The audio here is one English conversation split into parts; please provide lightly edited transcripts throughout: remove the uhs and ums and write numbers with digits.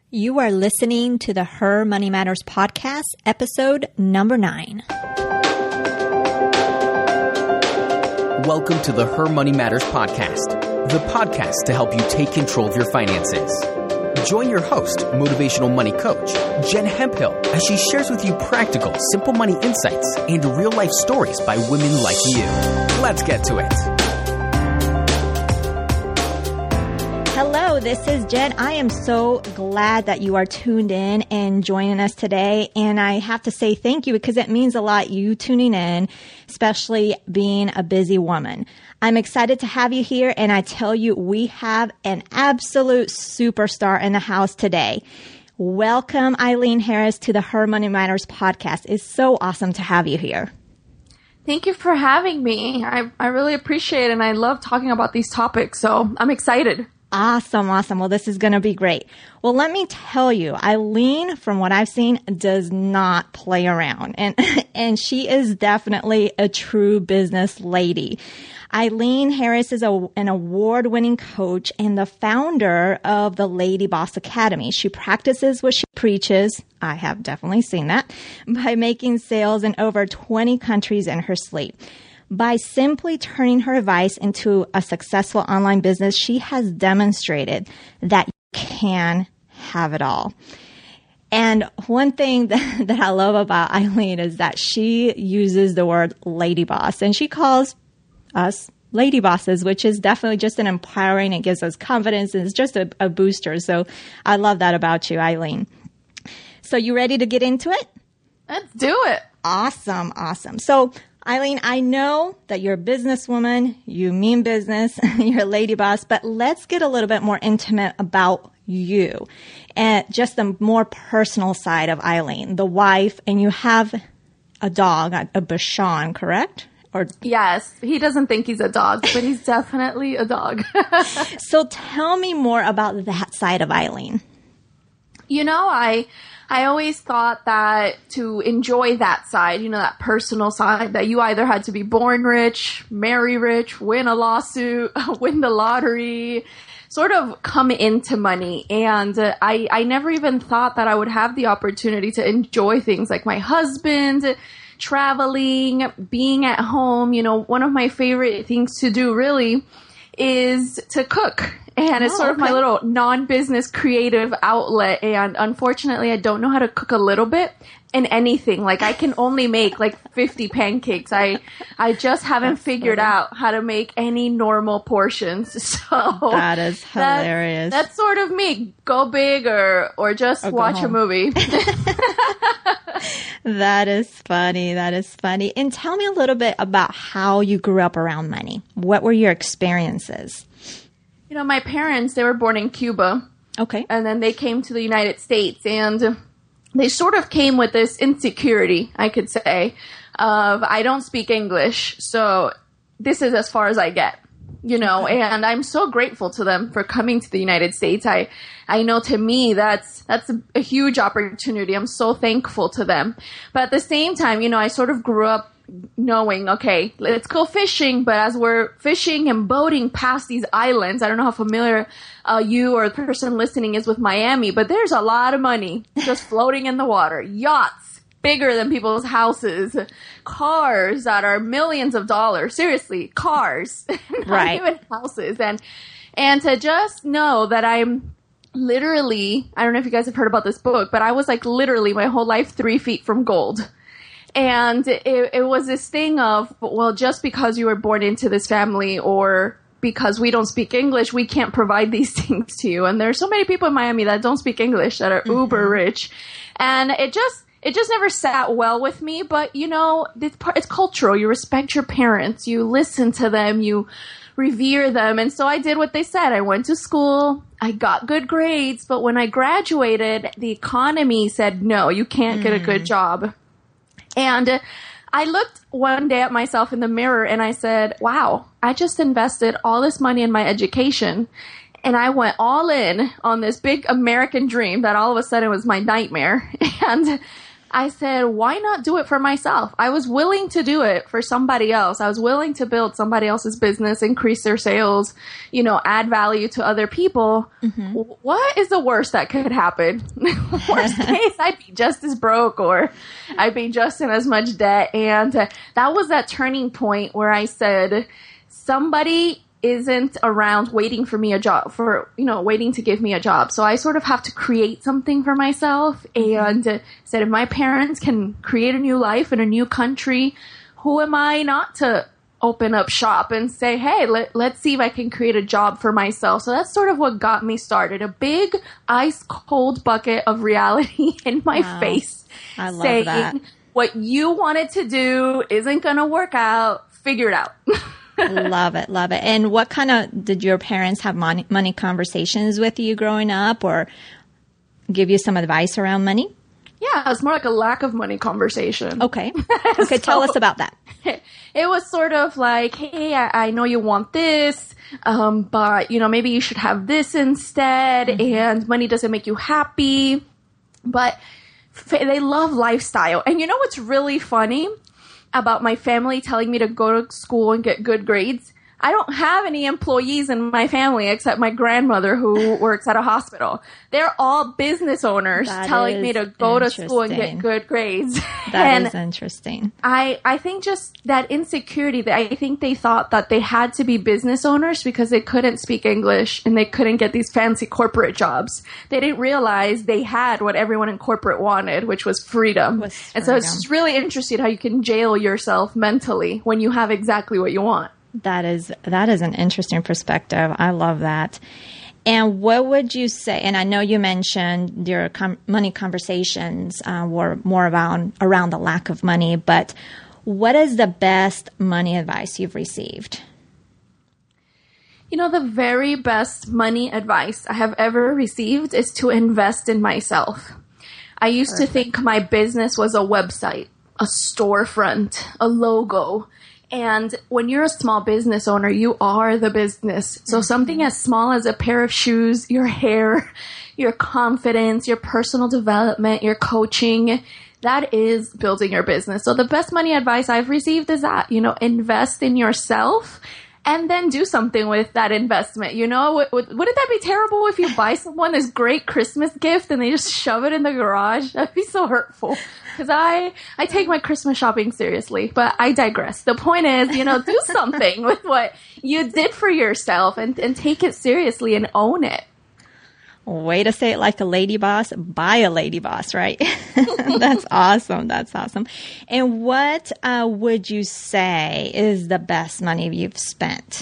You are listening to the Her Money Matters podcast, episode number 9. Welcome to the Her Money Matters podcast, the podcast to help you take control of your finances. Join your host, motivational money coach, Jen Hemphill, as she shares with you practical, simple money insights and real-life stories by women like you. Let's get to it. Hello, this is Jen. I am so glad that you are tuned in and joining us today. And I have to say thank you because it means a lot, you tuning in, especially being a busy woman. I'm excited to have you here. And I tell you, we have an absolute superstar in the house today. Welcome, Eileen Harris, to the Her Money Matters podcast. It's so awesome to have you here. Thank you for having me. I really appreciate it. And I love talking about these topics. So I'm excited. Awesome. Well, this is going to be great. Well, let me tell you, Eileen, from what I've seen, does not play around. And she is definitely a true business lady. Eileen Harris is an award-winning coach and the founder of the Lady Boss Academy. She practices what she preaches. I have definitely seen that by making sales in over 20 countries in her sleep. By simply turning her advice into a successful online business, she has demonstrated that you can have it all. And one thing that I love about Eileen is that she uses the word lady boss, and she calls us lady bosses, which is definitely just an empowering. It gives us confidence, and it's just a booster. So I love that about you, Eileen. So you ready to get into it? Let's do it. Awesome. So Eileen, I know that you're a businesswoman, you mean business, you're a lady boss, but let's get a little bit more intimate about you and just the more personal side of Eileen, the wife, and you have a dog, a Bichon, correct? Yes, he doesn't think he's a dog, but he's definitely a dog. So tell me more about that side of Eileen. You know, I always thought that to enjoy that side, that personal side, that you either had to be born rich, marry rich, win a lawsuit, win the lottery, sort of come into money. And I never even thought that I would have the opportunity to enjoy things like my husband, traveling, being at home. One of my favorite things to do really is to cook. And it's sort of my little non-business creative outlet. And unfortunately, I don't know how to cook a little bit in anything. Like, I can only make 50 pancakes. I just haven't figured out how to make any normal portions. So that is hilarious. That's sort of me. Go big or just watch a movie. That is funny. And tell me a little bit about how you grew up around money. What were your experiences? My parents, they were born in Cuba. Okay. And then they came to the United States, and they sort of came with this insecurity, I could say, of I don't speak English, so this is as far as I get, okay. And I'm so grateful to them for coming to the United States. I know to me that's a huge opportunity. I'm so thankful to them. But at the same time, I sort of grew up knowing, okay, let's go fishing. But as we're fishing and boating past these islands, I don't know how familiar you or the person listening is with Miami, but there's a lot of money just floating in the water. Yachts bigger than people's houses, cars that are millions of dollars. Seriously, cars, not even houses. And to just know that I'm literally, I don't know if you guys have heard about this book, but I was literally my whole life 3 feet from gold. And it was this thing of, well, just because you were born into this family or because we don't speak English, we can't provide these things to you. And there's so many people in Miami that don't speak English that are uber rich. And it just never sat well with me. But, it's cultural. You respect your parents. You listen to them. You revere them. And so I did what they said. I went to school. I got good grades. But when I graduated, the economy said, no, you can't get a good job. And I looked one day at myself in the mirror and I said, wow, I just invested all this money in my education and I went all in on this big American dream that all of a sudden was my nightmare. And I said, why not do it for myself? I was willing to do it for somebody else. I was willing to build somebody else's business, increase their sales, add value to other people. Mm-hmm. What is the worst that could happen? Worst case, I'd be just as broke or I'd be just in as much debt. And that was that turning point where I said, somebody isn't around waiting for me a job waiting to give me a job. So I sort of have to create something for myself and said, if my parents can create a new life in a new country, who am I not to open up shop and say, hey, let's see if I can create a job for myself. So that's sort of what got me started. A big ice cold bucket of reality in my face. I love saying, that. What you wanted to do isn't going to work out. Figure it out. Love it. Love it. And what did your parents have money conversations with you growing up or give you some advice around money? Yeah, it was more like a lack of money conversation. Okay. Okay. Tell us about that. It was sort of like, hey, I know you want this, but maybe you should have this instead. Mm-hmm. And money doesn't make you happy, but they love lifestyle. And you know what's really funny about my family telling me to go to school and get good grades? I don't have any employees in my family except my grandmother who works at a hospital. They're all business owners telling me to go to school and get good grades. That is interesting. I think just that insecurity, that I think they thought that they had to be business owners because they couldn't speak English and they couldn't get these fancy corporate jobs. They didn't realize they had what everyone in corporate wanted, which was freedom. And so it's just really interesting how you can jail yourself mentally when you have exactly what you want. That is an interesting perspective. I love that. And what would you say? And I know you mentioned your money conversations were more around the lack of money, but what is the best money advice you've received? The very best money advice I have ever received is to invest in myself. I used to think my business was a website, a storefront, a logo. And when you're a small business owner, you are the business. So something as small as a pair of shoes, your hair, your confidence, your personal development, your coaching, that is building your business. So the best money advice I've received is that, invest in yourself and then do something with that investment. Wouldn't that be terrible if you buy someone this great Christmas gift and they just shove it in the garage? That'd be so hurtful. Because I take my Christmas shopping seriously, but I digress. The point is, do something with what you did for yourself and take it seriously and own it. Way to say it like a lady boss. Buy a lady boss, right? That's awesome. That's awesome. And what would you say is the best money you've spent?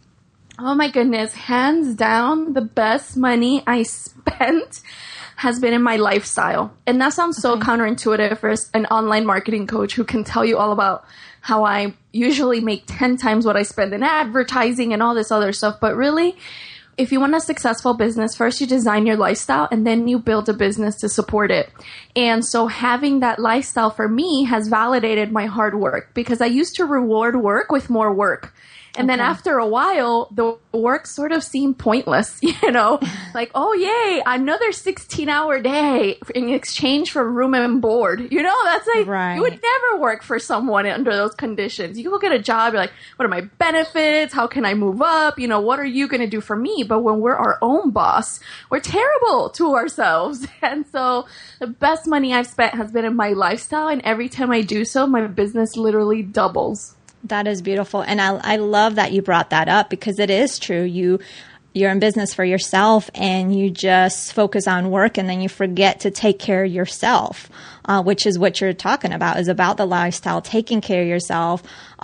Oh my goodness. Hands down, the best money I spent has been in my lifestyle. And that sounds so counterintuitive for an online marketing coach who can tell you all about how I usually make 10 times what I spend in advertising and all this other stuff. But really, if you want a successful business, first you design your lifestyle and then you build a business to support it. And so having that lifestyle for me has validated my hard work because I used to reward work with more work. And then after a while, the work sort of seemed pointless, like, oh, yay, another 16-hour day in exchange for room and board. That's like, You would never work for someone under those conditions. You go get a job, you're like, what are my benefits? How can I move up? What are you going to do for me? But when we're our own boss, we're terrible to ourselves. And so the best money I've spent has been in my lifestyle. And every time I do so, my business literally doubles. That is beautiful. And I love that you brought that up because it is true. You're in business for yourself and you just focus on work and then you forget to take care of yourself, which is what you're talking about, is about the lifestyle, taking care of yourself,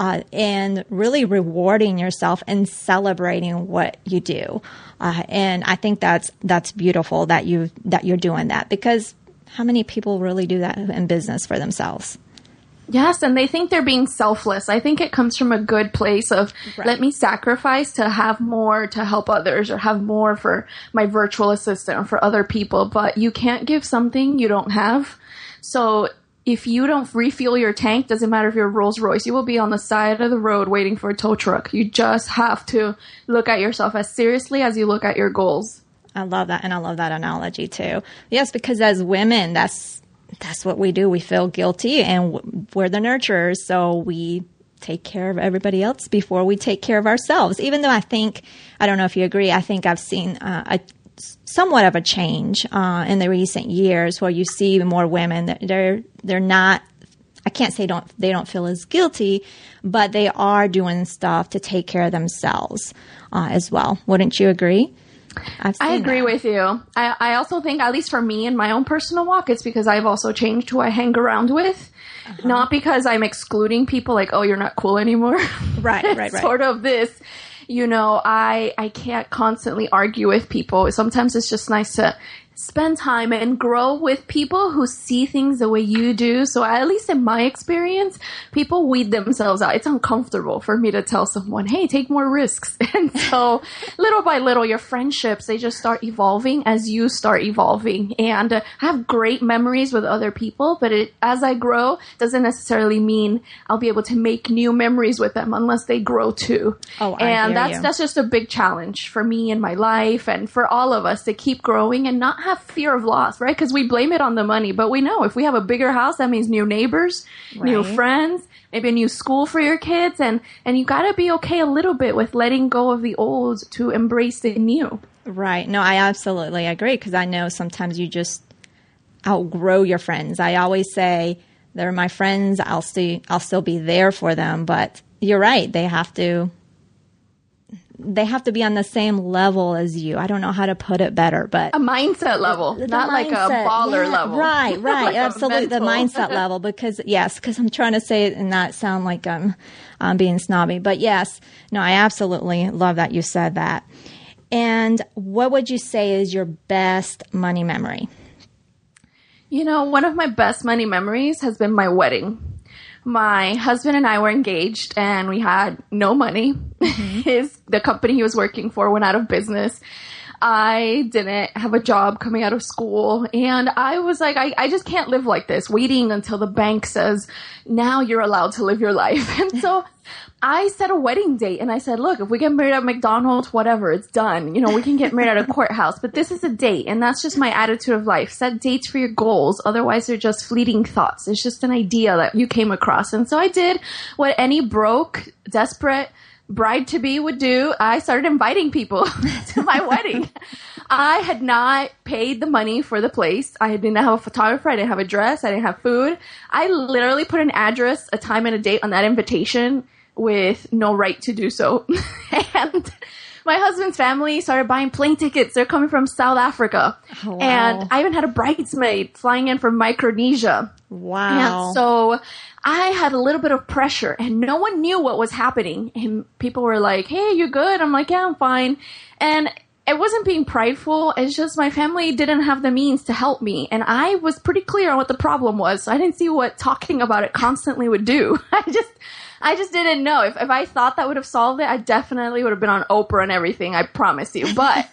and really rewarding yourself and celebrating what you do. And I think that's beautiful that you're doing that because how many people really do that in business for themselves? Yes, and they think they're being selfless. I think it comes from a good place of let me sacrifice to have more to help others or have more for my virtual assistant or for other people. But you can't give something you don't have. So if you don't refuel your tank, doesn't matter if you're Rolls Royce, you will be on the side of the road waiting for a tow truck. You just have to look at yourself as seriously as you look at your goals. I love that. And I love that analogy too. Yes, because as women, that's that's what we do. We feel guilty, and we're the nurturers, so we take care of everybody else before we take care of ourselves. Even though I don't know if you agree, I think I've seen somewhat of a change in the recent years where you see more women that they're not, I can't say they don't feel as guilty, but they are doing stuff to take care of themselves as well. Wouldn't you agree? I agree with you. I also think, at least for me in my own personal walk, it's because I've also changed who I hang around with. Not because I'm excluding people like, oh, you're not cool anymore. Right. Sort of this, I can't constantly argue with people. Sometimes it's just nice to spend time and grow with people who see things the way you do. So at least in my experience, people weed themselves out. It's uncomfortable for me to tell someone, hey, take more risks. And so little by little, your friendships, they just start evolving as you start evolving. And I have great memories with other people, but as I grow, doesn't necessarily mean I'll be able to make new memories with them unless they grow too. And that's just a big challenge for me in my life and for all of us to keep growing and not have fear of loss, right? Because we blame it on the money, but we know if we have a bigger house, that means new neighbors, new friends, maybe a new school for your kids, and you got to be okay a little bit with letting go of the old to embrace the new. Right. No, I absolutely agree, because I know sometimes you just outgrow your friends. I always say they're my friends. I'll still be there for them, but you're right. They have to be on the same level as you. I don't know how to put it better, but a mindset level, not like a baller level. Right. Like absolutely. The mindset level, because I'm trying to say it and not sound like I'm being snobby, but yes, no, I absolutely love that you said that. And what would you say is your best money memory? One of my best money memories has been my wedding. My husband and I were engaged and we had no money. The company he was working for went out of business. I didn't have a job coming out of school. And I was like, I just can't live like this, waiting until the bank says, now you're allowed to live your life. And so I set a wedding date and I said, look, if we get married at McDonald's, whatever, it's done. We can get married at a courthouse, but this is a date. And that's just my attitude of life. Set dates for your goals. Otherwise, they're just fleeting thoughts. It's just an idea that you came across. And so I did what any broke, desperate bride-to-be would do. I started inviting people to my wedding. I had not paid the money for the place. I didn't have a photographer. I didn't have a dress. I didn't have food. I literally put an address, a time, and a date on that invitation with no right to do so. And my husband's family started buying plane tickets. They're coming from South Africa. Oh, wow. And I even had a bridesmaid flying in from Micronesia. Wow. And so I had a little bit of pressure and no one knew what was happening. And people were like, hey, you good? I'm like, yeah, I'm fine. And it wasn't being prideful. It's just my family didn't have the means to help me. And I was pretty clear on what the problem was. So I didn't see what talking about it constantly would do. I just didn't know. If I thought that would have solved it, I definitely would have been on Oprah and everything, I promise you. But,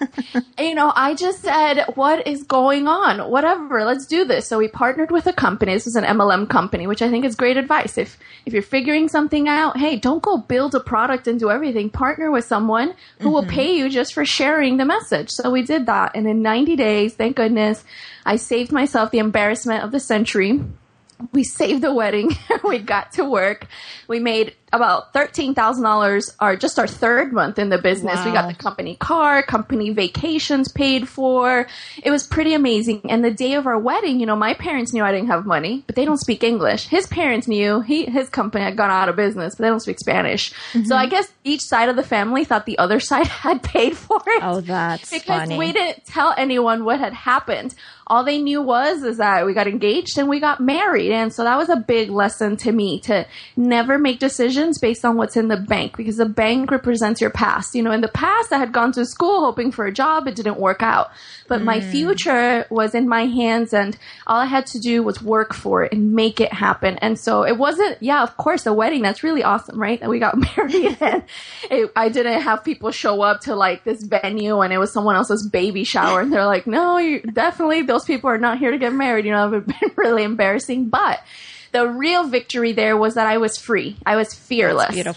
I just said, what is going on? Whatever, let's do this. So we partnered with a company. This was an MLM company, which I think is great advice. If you're figuring something out, hey, don't go build a product and do everything. Partner with someone who will pay you just for sharing the message. So we did that. And in 90 days, thank goodness, I saved myself the embarrassment of the century. We saved the wedding. We got to work. We made about $13,000 just our third month in the business. Wow. We got the company car, company vacations paid for. It was pretty amazing. And the day of our wedding, my parents knew I didn't have money, but they don't speak English. His parents knew his company had gone out of business, but they don't speak Spanish. Mm-hmm. So I guess each side of the family thought the other side had paid for it. Oh, that's because funny. We didn't tell anyone what had happened. All they knew is that we got engaged and we got married. And so that was a big lesson to me, to never make decisions based on what's in the bank, because the bank represents your past. In the past, I had gone to school hoping for a job. It didn't work out. But my future was in my hands, and all I had to do was work for it and make it happen. And so it wasn't, of course, a wedding. That's really awesome, right? That we got married. And I didn't have people show up to this venue and it was someone else's baby shower. And they're like, no, definitely those people are not here to get married. It would have been really embarrassing. But the real victory there was that I was free. I was fearless. That's beautiful.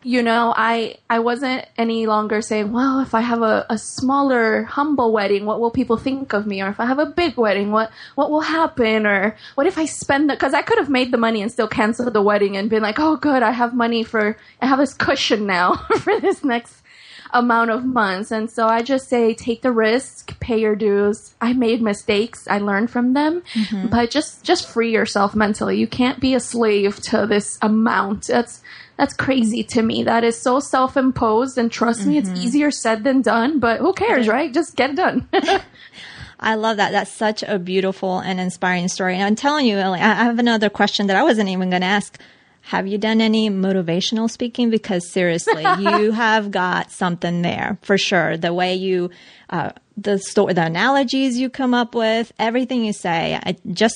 You know, I wasn't any longer saying, well, if I have a smaller, humble wedding, what will people think of me? Or if I have a big wedding, what will happen? Or what if I spend it? Because I could have made the money and still canceled the wedding and been like, oh, good, I have this cushion now for this next amount of months. And so I just say, take the risk, pay your dues. I made mistakes. I learned from them, but just free yourself mentally. You can't be a slave to this amount. That's crazy to me. That is so self-imposed, and trust me, it's easier said than done, but who cares, right? Just get it done. I love that. That's such a beautiful and inspiring story. And I'm telling you, Ellie, I have another question that I wasn't even going to ask. Have you done any motivational speaking? Because seriously, you have got something there for sure. The way you, the analogies you come up with, everything you say, just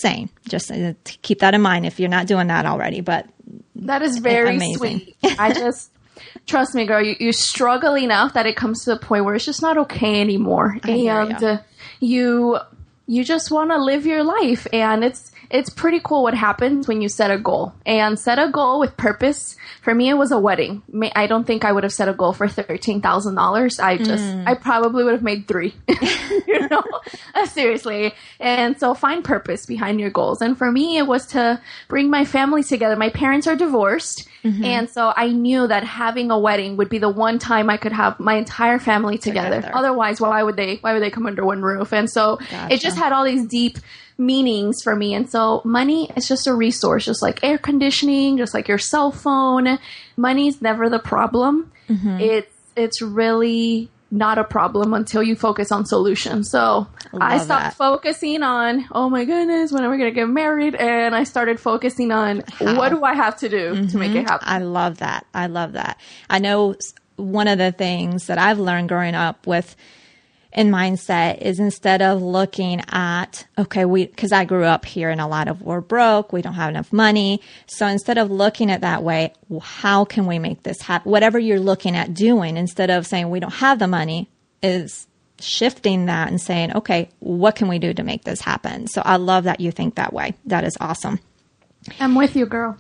keep that in mind if you're not doing that already, but that is very amazing. Sweet. Trust me, girl, you struggle enough that it comes to the point where it's just not okay anymore. And you just want to live your life, and it's pretty cool what happens when you set a goal. And set a goal with purpose. For me, it was a wedding. I don't think I would have set a goal for $13,000. I probably would have made 3. You know, seriously. And so find purpose behind your goals. And for me, it was to bring my family together. My parents are divorced. And so I knew that having a wedding would be the one time I could have my entire family together. Otherwise, why would they come under one roof? And so it just had all these deep meanings for me. And so money is just a resource, just like air conditioning, just like your cell phone. Money's never the problem. It's really not a problem until you focus on solutions. So I stopped focusing on, oh my goodness, when are we going to get married? And I started focusing on what do I have to do to make it happen? I love that. I know one of the things that I've learned growing up in mindset is instead of looking at, because I grew up here and a lot of we're broke, we don't have enough money. So instead of looking at that way, how can we make this happen? Whatever you're looking at doing, instead of saying we don't have the money, is shifting that and saying, okay, what can we do to make this happen? So I love that you think that way. That is awesome. I'm with you, girl.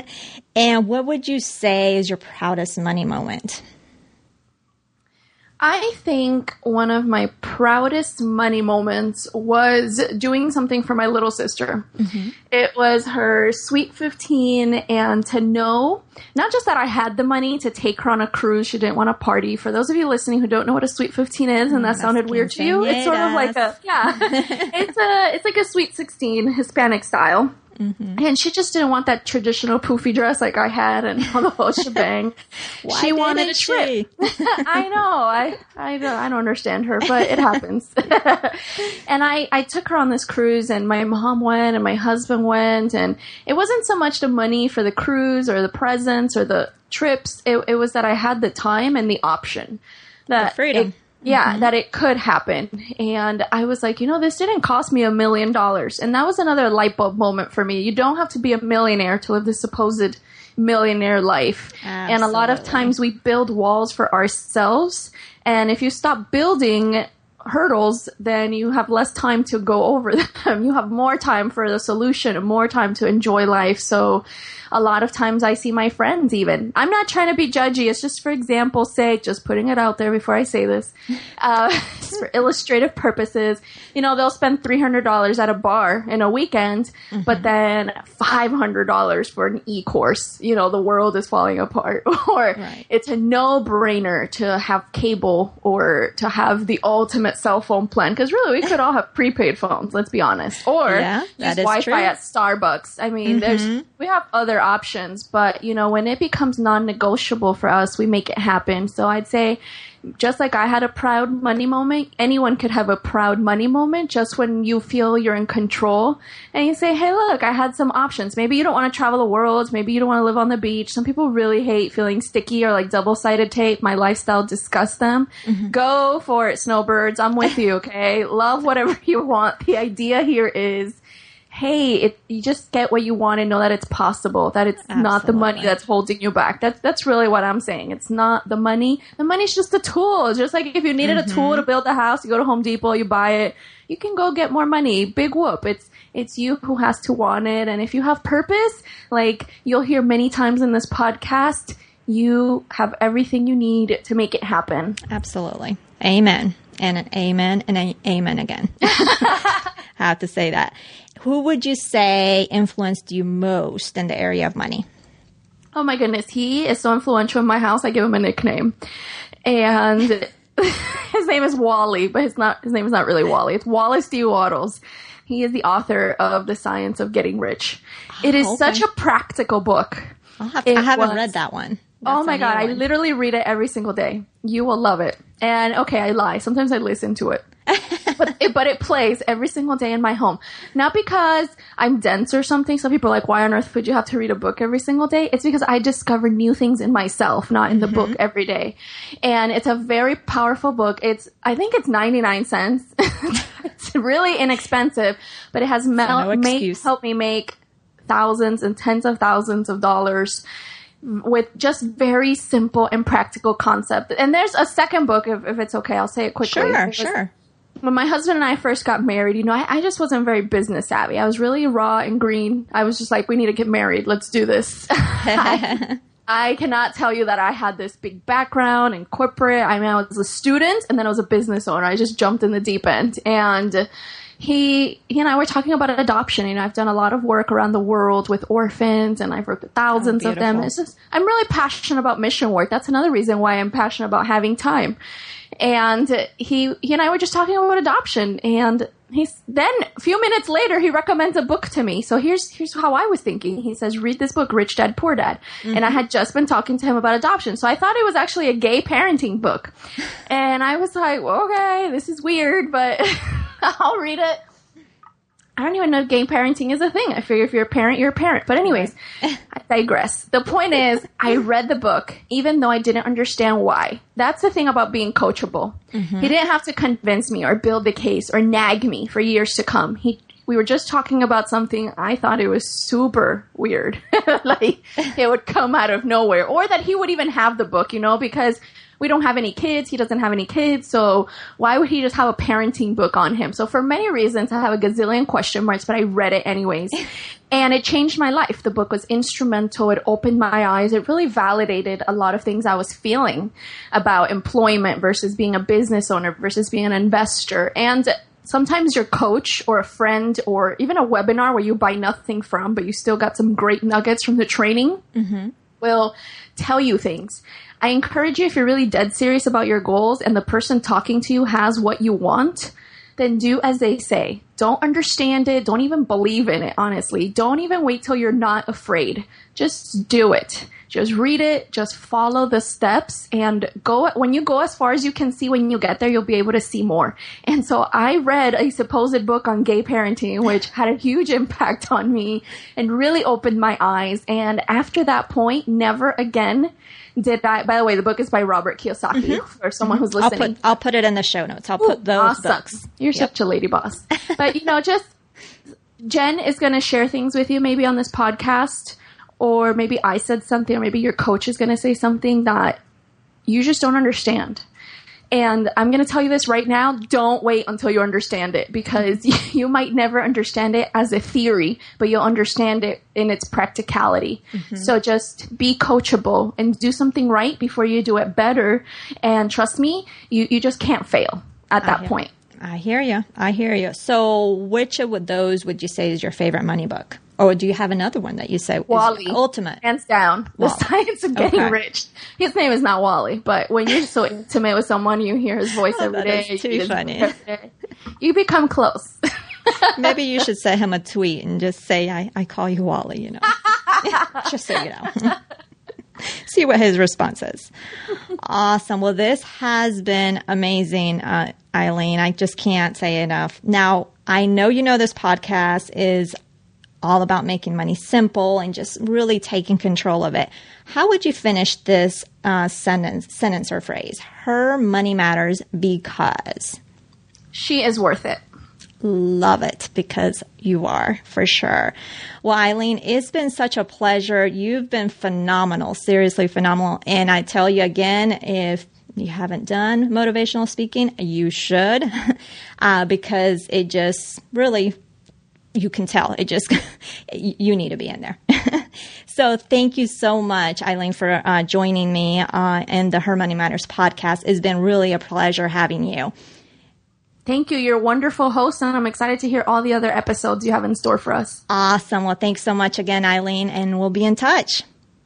And what would you say is your proudest money moment? I think one of my proudest money moments was doing something for my little sister. It was her Sweet 15, and to know, not just that I had the money to take her on a cruise, she didn't want to party. For those of you listening who don't know what a Sweet 15 is, and that sounded weird to you, it's sort of like it's like a Sweet 16 Hispanic style. And she just didn't want that traditional poofy dress like I had and all the whole shebang. She wanted a trip. I know. I don't understand her, but it happens. And I took her on this cruise, and my mom went and my husband went, and it wasn't so much the money for the cruise or the presents or the trips. It was that I had the time and the option. The freedom. That it could happen. And I was like, this didn't cost me $1 million. And that was another light bulb moment for me. You don't have to be a millionaire to live the supposed millionaire life. Absolutely. And a lot of times we build walls for ourselves. And if you stop building hurdles, then you have less time to go over them. You have more time for the solution and more time to enjoy life. So a lot of times I see my friends even. I'm not trying to be judgy. It's just for example's sake, just putting it out there before I say this. Just for illustrative purposes. They'll spend $300 at a bar in a weekend, but then $500 for an e-course. The world is falling apart. Or it's a no-brainer to have cable or to have the ultimate cell phone plan. Because really, we could all have prepaid phones, let's be honest. Or use Wi-Fi at Starbucks. I mean, we have other options, but when it becomes non-negotiable for us, we make it happen. So I'd say, just like I had a proud money moment, anyone could have a proud money moment just when you feel you're in control and you say, hey, look, I had some options. Maybe you don't want to travel the world. Maybe you don't want to live on the beach. Some people really hate feeling sticky or like double-sided tape. My lifestyle disgusts them. Go for it, snowbirds. I'm with you, okay? Love whatever you want. The idea here is, hey, you just get what you want and know that it's possible, that it's not the money that's holding you back. That's really what I'm saying. It's not the money. The money's just a tool. It's just like if you needed a tool to build a house, you go to Home Depot, you buy it. You can go get more money. Big whoop. It's you who has to want it. And if you have purpose, like you'll hear many times in this podcast, you have everything you need to make it happen. Absolutely. Amen. And an amen and an amen again. I have to say that. Who would you say influenced you most in the area of money? Oh my goodness. He is so influential in my house. I give him a nickname. And his name is Wally, but his name is not really Wally. It's Wallace D. Wattles. He is the author of The Science of Getting Rich. It is such a practical book. I haven't read that one. Oh my God. I literally read it every single day. You will love it. And okay, I lie. Sometimes I listen to it. but it plays every single day in my home. Not because I'm dense or something. Some people are like, why on earth would you have to read a book every single day? It's because I discover new things in myself, not in the book every day. And it's a very powerful book. I think it's 99 cents. It's really inexpensive, but it has helped me make thousands and tens of thousands of dollars with just very simple and practical concept. And there's a second book, if it's okay, I'll say it quickly. Sure. When my husband and I first got married, I just wasn't very business savvy. I was really raw and green. I was just like, we need to get married. Let's do this. I cannot tell you that I had this big background in corporate. I was a student and then I was a business owner. I just jumped in the deep end. And he and I were talking about adoption. I've done a lot of work around the world with orphans, and I've worked with thousands of them. I'm really passionate about mission work. That's another reason why I'm passionate about having time. And he and I were just talking about adoption, and then a few minutes later, he recommends a book to me. So here's how I was thinking. He says, read this book, Rich Dad, Poor Dad. Mm-hmm. And I had just been talking to him about adoption. So I thought it was actually a gay parenting book. And I was like, well, okay, this is weird, but I'll read it. I don't even know if gay parenting is a thing. I figure if you're a parent, you're a parent. But anyways, I digress. The point is, I read the book, even though I didn't understand why. That's the thing about being coachable. Mm-hmm. He didn't have to convince me or build the case or nag me for years to come. We were just talking about something. I thought it was super weird. Like, it would come out of nowhere. Or that he would even have the book, because we don't have any kids. He doesn't have any kids. So why would he just have a parenting book on him? So for many reasons, I have a gazillion question marks, but I read it anyways. And it changed my life. The book was instrumental. It opened my eyes. It really validated a lot of things I was feeling about employment versus being a business owner versus being an investor. And sometimes your coach or a friend or even a webinar where you buy nothing from, but you still got some great nuggets from the training will tell you things. I encourage you, if you're really dead serious about your goals and the person talking to you has what you want, then do as they say. Don't understand it. Don't even believe in it, honestly. Don't even wait till you're not afraid. Just do it. Just read it. Just follow the steps and go. When you go as far as you can see, when you get there, you'll be able to see more. And so I read a supposed book on gay parenting, which had a huge impact on me and really opened my eyes. And after that point, never again did I. By the way, the book is by Robert Kiyosaki for someone who's listening. I'll put it in the show notes. I'll put those books. You're such a lady boss. But, just Jen is going to share things with you maybe on this podcast, or maybe I said something, or maybe your coach is going to say something that you just don't understand. And I'm going to tell you this right now. Don't wait until you understand it, because you might never understand it as a theory, but you'll understand it in its practicality. Mm-hmm. So just be coachable and do something right before you do it better. And trust me, you just can't fail at that point. I hear you. So which of those would you say is your favorite money book? Or do you have another one that you say Wally, is ultimate? Hands down. Wally. The Science of Getting Rich. His name is not Wally, but when you're so intimate with someone, you hear his voice every day. That is too funny. You become close. Maybe you should send him a tweet and just say, I call you Wally, just so you know. See what his response is. Awesome. Well, this has been amazing, Eileen. I just can't say enough. Now, I know this podcast is all about making money simple and just really taking control of it. How would you finish this sentence or phrase? Her money matters because she is worth it. Love it, because you are, for sure. Well, Eileen, it's been such a pleasure. You've been phenomenal, seriously phenomenal. And I tell you again, if you haven't done motivational speaking, you should, because it just really, you can tell, you need to be in there. So thank you so much, Eileen, for joining me in the Her Money Matters podcast. It's been really a pleasure having you. Thank you. You're a wonderful host, and I'm excited to hear all the other episodes you have in store for us. Awesome. Well, thanks so much again, Eileen, and we'll be in touch.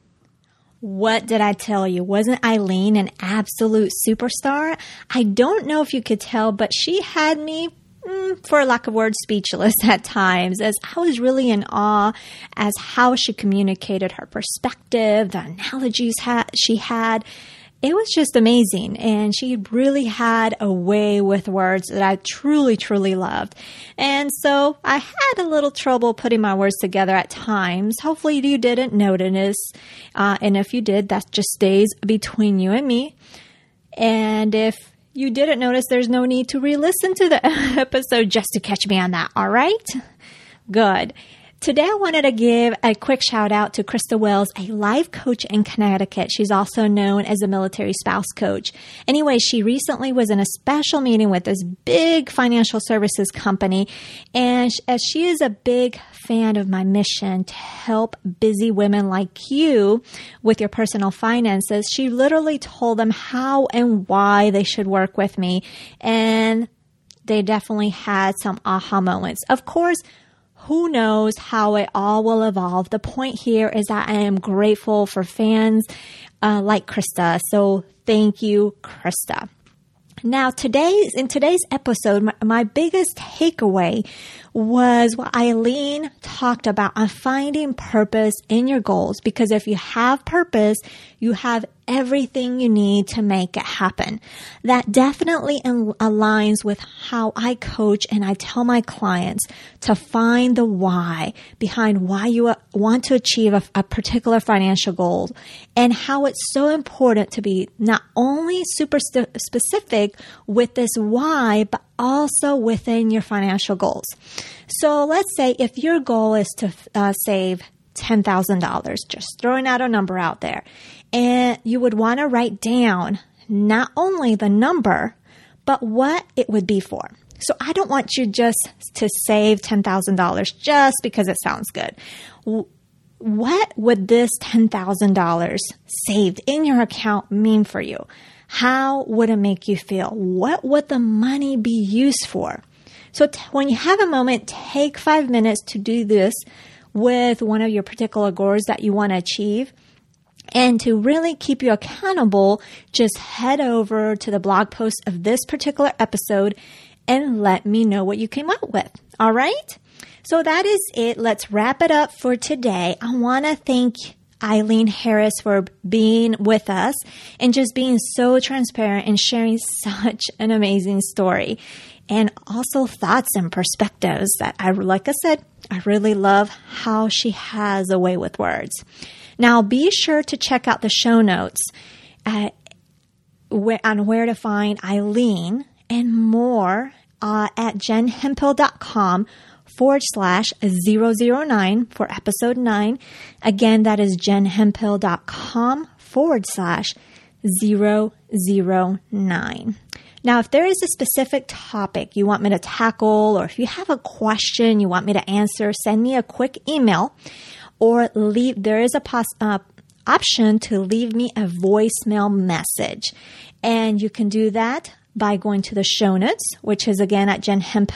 What did I tell you? Wasn't Eileen an absolute superstar? I don't know if you could tell, but she had me, for lack of words, speechless at times, as I was really in awe as how she communicated her perspective, the analogies she had. It was just amazing, and she really had a way with words that I truly, truly loved. And so I had a little trouble putting my words together at times. Hopefully you didn't notice, and if you did, that just stays between you and me. And if you didn't notice, there's no need to re-listen to the episode just to catch me on that, all right? Good. Today, I wanted to give a quick shout out to Krista Wells, a life coach in Connecticut. She's also known as a military spouse coach. Anyway, she recently was in a special meeting with this big financial services company. And as she is a big fan of my mission to help busy women like you with your personal finances, she literally told them how and why they should work with me. And they definitely had some aha moments. Of course, who knows how it all will evolve. The point here is that I am grateful for fans like Krista. So thank you, Krista. Now, in today's episode, my biggest takeaway was what Eileen talked about on finding purpose in your goals. Because if you have purpose, you have everything you need to make it happen. That definitely aligns with how I coach and I tell my clients to find the why behind why you want to achieve a particular financial goal, and how it's so important to be not only super specific with this why, but also within your financial goals. So let's say if your goal is to save $10,000, just throwing out a number out there, and you would want to write down not only the number, but what it would be for. So I don't want you just to save $10,000 just because it sounds good. What would this $10,000 saved in your account mean for you? How would it make you feel? What would the money be used for? So when you have a moment, take 5 minutes to do this with one of your particular goals that you want to achieve. And to really keep you accountable, just head over to the blog post of this particular episode and let me know what you came up with. All right? So that is it. Let's wrap it up for today. I want to thank Eileen Harris for being with us and just being so transparent and sharing such an amazing story. And also thoughts and perspectives that like I said, I really love how she has a way with words. Now, be sure to check out the show notes on where to find Eileen and more at jenhemphill.com/009 for episode 9. Again, that is jenhemphill.com/009. Now, if there is a specific topic you want me to tackle, or if you have a question you want me to answer, send me a quick email, or there is a option to leave me a voicemail message. And you can do that by going to the show notes, which is again at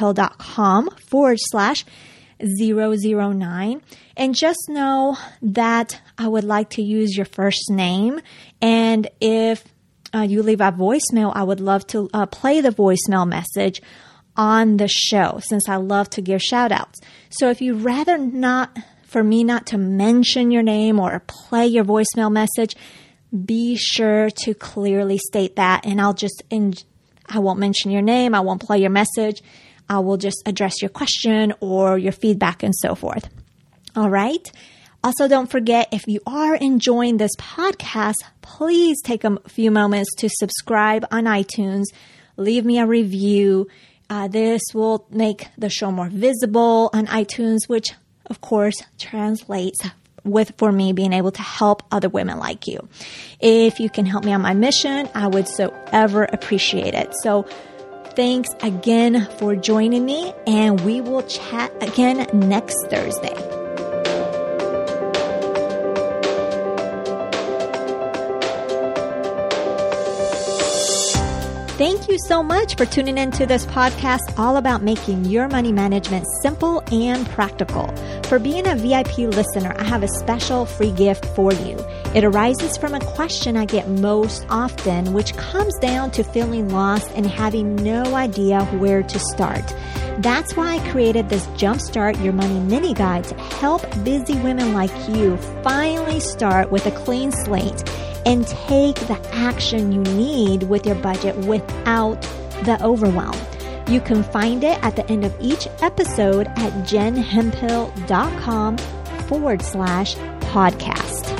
jenhemphill.com/009. And just know that I would like to use your first name. And if you leave a voicemail, I would love to play the voicemail message on the show, since I love to give shout outs. So if you'd rather for me not to mention your name or play your voicemail message, be sure to clearly state that, and I won't mention your name, I won't play your message, I will just address your question or your feedback and so forth. All right? Also, don't forget, if you are enjoying this podcast, please take a few moments to subscribe on iTunes, leave me a review. This will make the show more visible on iTunes, which of course translates for me being able to help other women like you. If you can help me on my mission, I would so ever appreciate it. So thanks again for joining me, and we will chat again next Thursday. Thank you so much for tuning into this podcast all about making your money management simple and practical. For being a VIP listener, I have a special free gift for you. It arises from a question I get most often, which comes down to feeling lost and having no idea where to start. That's why I created this Jumpstart Your Money mini guide to help busy women like you finally start with a clean slate and take the action you need with your budget without the overwhelm. You can find it at the end of each episode at jenhemphill.com/podcast.